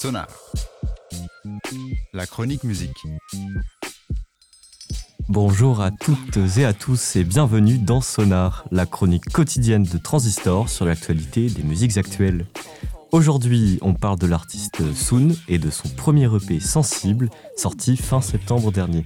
Sonar, la chronique musique. Bonjour à toutes et à tous et bienvenue dans Sonar, la chronique quotidienne de Transistor sur l'actualité des musiques actuelles. Aujourd'hui, on parle de l'artiste Soon et de son premier EP Sensible, sorti fin septembre dernier.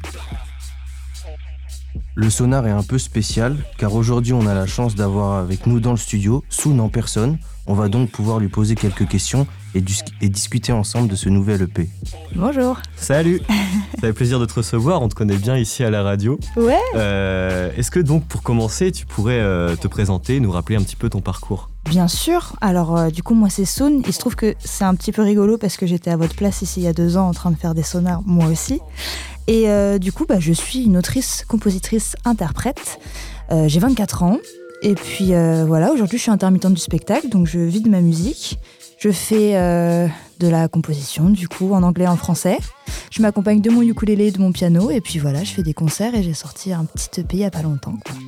Le Sonar est un peu spécial, car aujourd'hui on a la chance d'avoir avec nous dans le studio Soon en personne. On va donc pouvoir lui poser quelques questions et discuter ensemble de ce nouvel EP. Bonjour. Salut. Ça fait plaisir de te recevoir, on te connaît bien ici à la radio. Ouais. Est-ce que donc pour commencer, tu pourrais te présenter, nous rappeler un petit peu ton parcours ? Bien sûr. Alors du coup moi c'est Soon. Il se trouve que c'est un petit peu rigolo parce que j'étais à votre place ici il y a 2 ans en train de faire des sonars moi aussi. Et du coup je suis une autrice, compositrice, interprète. J'ai 24 ans. Et puis voilà, aujourd'hui je suis intermittente du spectacle, donc je vis de ma musique. Je fais de la composition, du coup, en anglais et en français. Je m'accompagne de mon ukulélé et de mon piano. Et puis voilà, je fais des concerts et j'ai sorti un petit EP il n'y a pas longtemps, quoi.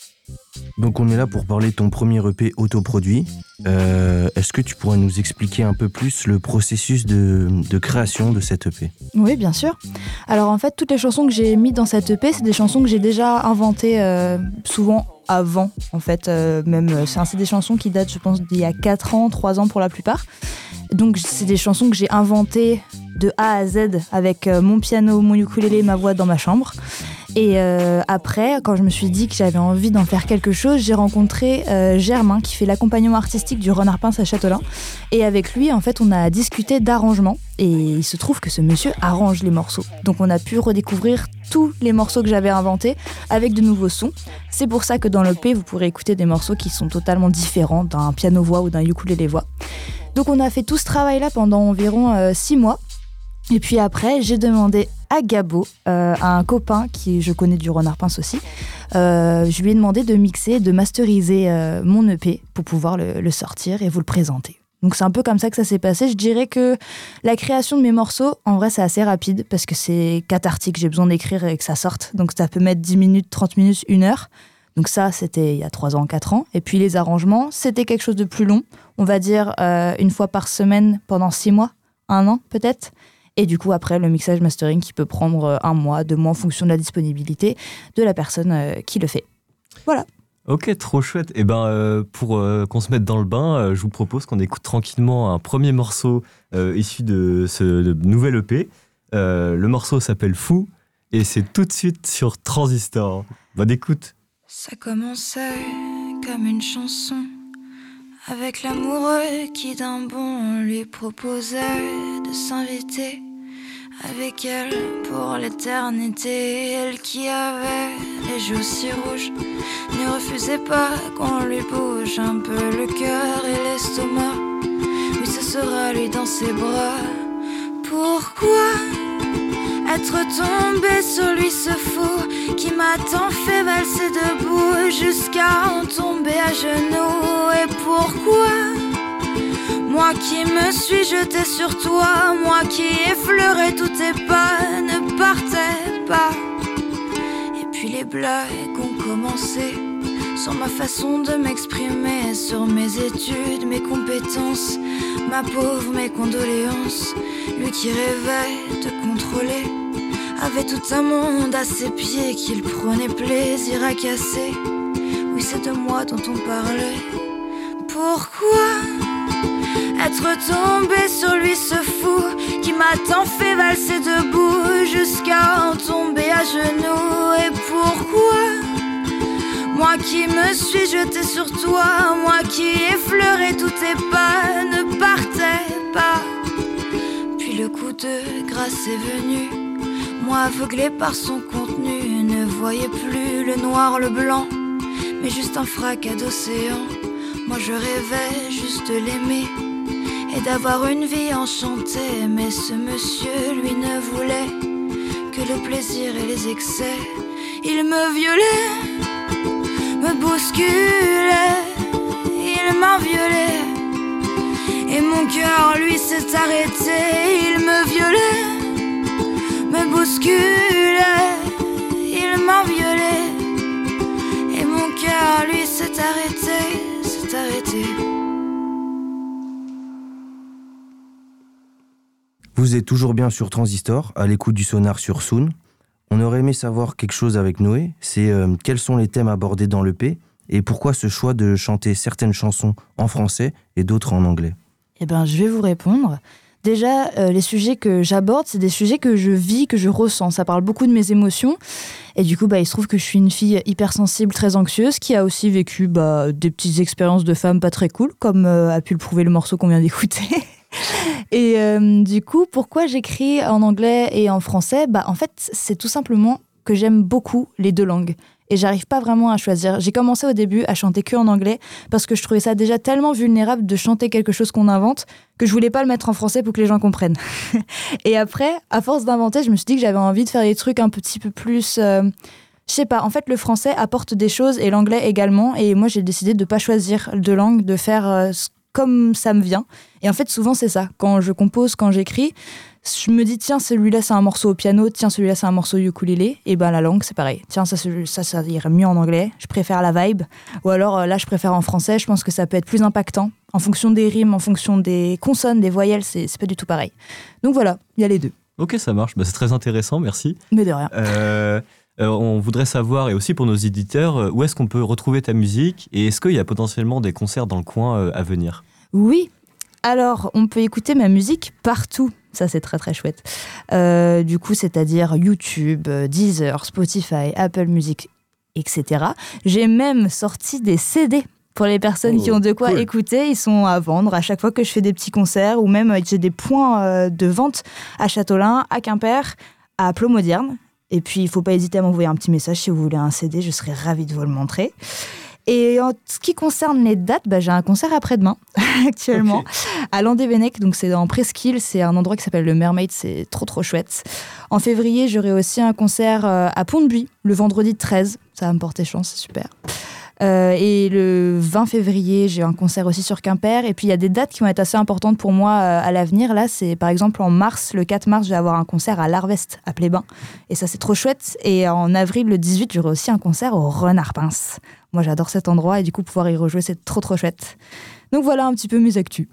Donc on est là pour parler de ton premier EP autoproduit. Est-ce que tu pourrais nous expliquer un peu plus le processus de création de cet EP ? Oui, bien sûr. Alors en fait, toutes les chansons que j'ai mises dans cet EP, c'est des chansons que j'ai déjà inventées souvent avant, en fait. C'est des chansons qui datent, je pense, d'il y a 4 ans, 3 ans pour la plupart. Donc c'est des chansons que j'ai inventées de A à Z avec mon piano, mon ukulélé, ma voix dans ma chambre. Et après, quand je me suis dit que j'avais envie d'en faire quelque chose, j'ai rencontré Germain qui fait l'accompagnement artistique du Renard Pince à Châtelain. Et avec lui, en fait, on a discuté d'arrangement. Et il se trouve que ce monsieur arrange les morceaux. Donc on a pu redécouvrir tous les morceaux que j'avais inventés avec de nouveaux sons. C'est pour ça que dans l'EP, vous pourrez écouter des morceaux qui sont totalement différents d'un piano-voix ou d'un ukulélé-voix. Donc on a fait tout ce travail-là pendant environ 6 mois. Et puis après, j'ai demandé à Gabo, à un copain qui je connais du Renard Pince aussi, je lui ai demandé de mixer, de masteriser mon EP pour pouvoir le sortir et vous le présenter. Donc c'est un peu comme ça que ça s'est passé. Je dirais que la création de mes morceaux, en vrai, c'est assez rapide parce que c'est cathartique. J'ai besoin d'écrire et que ça sorte. Donc ça peut mettre 10 minutes, 30 minutes, 1 heure. Donc ça, c'était il y a 3 ans, 4 ans. Et puis les arrangements, c'était quelque chose de plus long. On va dire 1 fois par semaine pendant 6 mois, 1 an peut-être. Et du coup, après, le mixage mastering qui peut prendre 1 mois, 2 mois en fonction de la disponibilité de la personne qui le fait. Voilà. Ok, trop chouette. Et pour qu'on se mette dans le bain, je vous propose qu'on écoute tranquillement un premier morceau issu de ce nouvel EP. Le morceau s'appelle Fou et c'est tout de suite sur Transistor. Bonne écoute. Ça commençait comme une chanson avec l'amoureux qui d'un bond lui proposait de s'inviter avec elle pour l'éternité. Elle qui avait les joues si rouges ne refusait pas qu'on lui bouge un peu le cœur et l'estomac. Oui, ce sera lui dans ses bras. Pourquoi être tombé sur lui, ce fou qui m'a tant fait valser debout jusqu'à en tomber à genoux? Et pourquoi moi qui me suis jetée sur toi, moi qui effleurais tous tes pas, ne partais pas? Et puis les blagues ont commencé sur ma façon de m'exprimer, sur mes études, mes compétences, ma pauvre, mes condoléances. Lui qui rêvait de contrôler avait tout un monde à ses pieds qu'il prenait plaisir à casser. Oui, c'est de moi dont on parlait. Pourquoi être tombé sur lui, ce fou qui m'a tant fait valser debout jusqu'à en tomber à genoux? Et pourquoi moi qui me suis jetée sur toi, moi qui effleurais tous tes pas, ne partais pas? Puis le coup de grâce est venu. Moi aveuglé par son contenu, ne voyais plus le noir, le blanc, mais juste un fracas d'océan. Moi je rêvais juste de l'aimer et d'avoir une vie enchantée. Mais ce monsieur, lui, ne voulait que le plaisir et les excès. Il me violait, me bousculait, il m'a violé. Et mon cœur, lui, s'est arrêté. Il me violait, me bousculait, il m'a violé. Et mon cœur, lui, s'est arrêté. Vous êtes toujours bien sur Transistor, à l'écoute du sonar sur Soon. On aurait aimé savoir quelque chose avec Noé, c'est quels sont les thèmes abordés dans l'EP et pourquoi ce choix de chanter certaines chansons en français et d'autres en anglais. Eh bien, je vais vous répondre. Déjà, les sujets que j'aborde, c'est des sujets que je vis, que je ressens. Ça parle beaucoup de mes émotions. Et du coup, il se trouve que je suis une fille hypersensible, très anxieuse, qui a aussi vécu des petites expériences de femme pas très cool, comme a pu le prouver le morceau qu'on vient d'écouter. Et du coup, pourquoi j'écris en anglais et en français ? En fait, c'est tout simplement que j'aime beaucoup les deux langues. Et j'arrive pas vraiment à choisir. J'ai commencé au début à chanter que en anglais parce que je trouvais ça déjà tellement vulnérable de chanter quelque chose qu'on invente que je voulais pas le mettre en français pour que les gens comprennent. Et après, à force d'inventer, je me suis dit que j'avais envie de faire des trucs un petit peu plus... je sais pas, en fait, le français apporte des choses et l'anglais également. Et moi, j'ai décidé de pas choisir de langue, de faire comme ça me vient. Et en fait, souvent, c'est ça. Quand je compose, quand j'écris, je me dis, tiens, celui-là, c'est un morceau au piano, tiens, celui-là, c'est un morceau ukulélé. Et la langue, c'est pareil. Tiens, ça irait mieux en anglais. Je préfère la vibe. Ou alors, là, je préfère en français. Je pense que ça peut être plus impactant. En fonction des rimes, en fonction des consonnes, des voyelles, c'est pas du tout pareil. Donc voilà, il y a les deux. Ok, ça marche. C'est très intéressant, merci. Mais de rien. On voudrait savoir, et aussi pour nos éditeurs, où est-ce qu'on peut retrouver ta musique et est-ce qu'il y a potentiellement des concerts dans le coin à venir ? Oui, alors on peut écouter ma musique partout, ça c'est très très chouette. Du coup, c'est-à-dire YouTube, Deezer, Spotify, Apple Music, etc. J'ai même sorti des CD pour les personnes qui ont de quoi écouter. Ils sont à vendre à chaque fois que je fais des petits concerts ou même j'ai des points de vente à Châteaulin, à Quimper, à Plomodierne. Et puis, il ne faut pas hésiter à m'envoyer un petit message si vous voulez un CD, je serai ravie de vous le montrer. Et en ce qui concerne les dates, j'ai un concert après-demain, actuellement, à Landévennec, donc c'est dans Presqu'île, c'est un endroit qui s'appelle le Mermaid, c'est trop trop chouette. En février, j'aurai aussi un concert à Pont-de-Buis, le vendredi 13, ça va me porter chance, c'est super. Et le 20 février, j'ai un concert aussi sur Quimper. Et puis, il y a des dates qui vont être assez importantes pour moi à l'avenir. Là, c'est par exemple en mars, le 4 mars, je vais avoir un concert à l'Arvest, à Plébin. Et ça, c'est trop chouette. Et en avril, le 18, j'aurai aussi un concert au Renard-Pince. Moi, j'adore cet endroit et du coup, pouvoir y rejouer, c'est trop, trop chouette. Donc voilà un petit peu mes actus.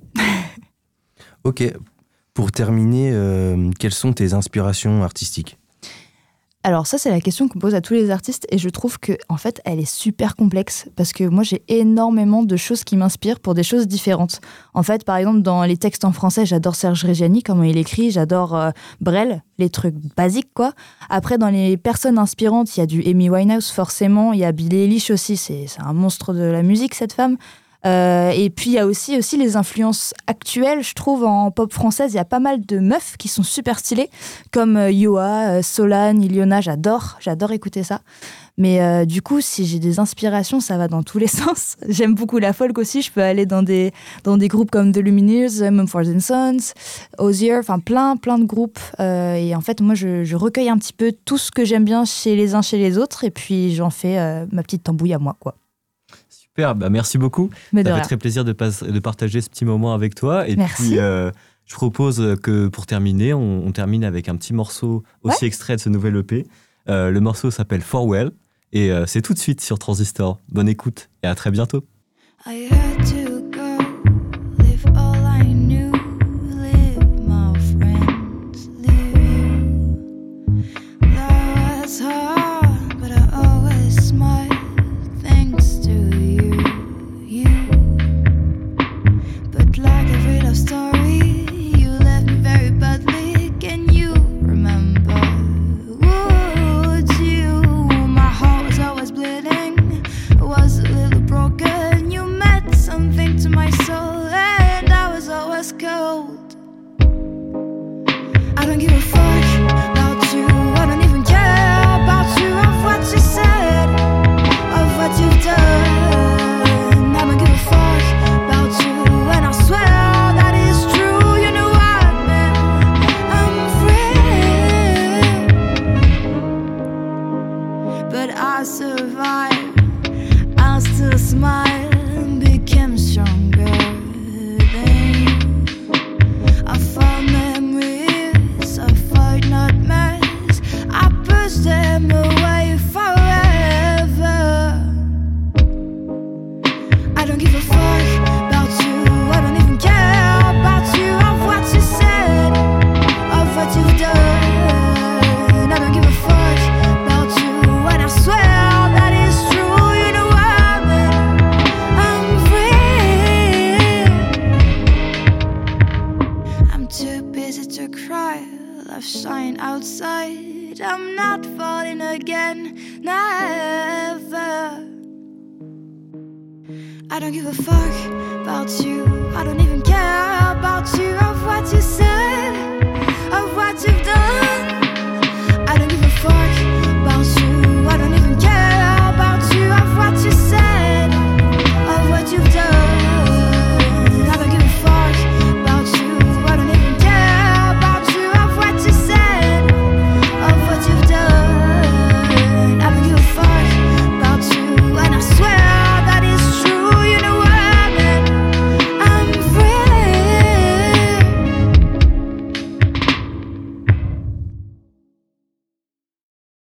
Ok. Pour terminer, quelles sont tes inspirations artistiques ? Alors ça, c'est la question qu'on pose à tous les artistes et je trouve que en fait, elle est super complexe parce que moi, j'ai énormément de choses qui m'inspirent pour des choses différentes. En fait, par exemple, dans les textes en français, j'adore Serge Reggiani, comment il écrit, j'adore Brel, les trucs basiques, quoi. Après, dans les personnes inspirantes, il y a du Amy Winehouse, forcément, il y a Billie Eilish aussi, c'est un monstre de la musique, cette femme. Et puis il y a aussi les influences actuelles, je trouve, en pop française. Il y a pas mal de meufs qui sont super stylées, comme Yoa, Solane, Iliona, j'adore écouter ça. Mais du coup, si j'ai des inspirations, ça va dans tous les sens. J'aime beaucoup la folk aussi, je peux aller dans des groupes comme The Lumineers, Mumford & Sons, Osier, enfin plein de groupes. Et en fait, moi, je recueille un petit peu tout ce que j'aime bien chez les uns, chez les autres, et puis j'en fais ma petite tambouille à moi, quoi. Super, merci beaucoup. Ça fait très plaisir de partager ce petit moment avec toi. Et merci. Puis, je propose que pour terminer, on termine avec un petit morceau aussi extrait de ce nouvel EP. Le morceau s'appelle Farewell et c'est tout de suite sur Transistor. Bonne écoute et à très bientôt. I had to go, live all I knew, live my friends, live you. That was hard, but I always smile thanks to you. But like every love story, you left me very badly. Can you remember? Would you? My heart was always bleeding, it was a little broken. You meant something to my soul, and I was always cold. I don't give a fuck about you, I don't even care about you, of what you said, of what you've done. I don't give a fuck about you, and I swear that is true. You know I'm free, but I survived. I still smile and became stronger than you. I fought memories, I fought nightmares, I pushed them away forever. I don't give a fuck about you, I don't even care about you, of what you said, I'm not falling again, never. I don't give a fuck about you, I don't even care about you, of what you say.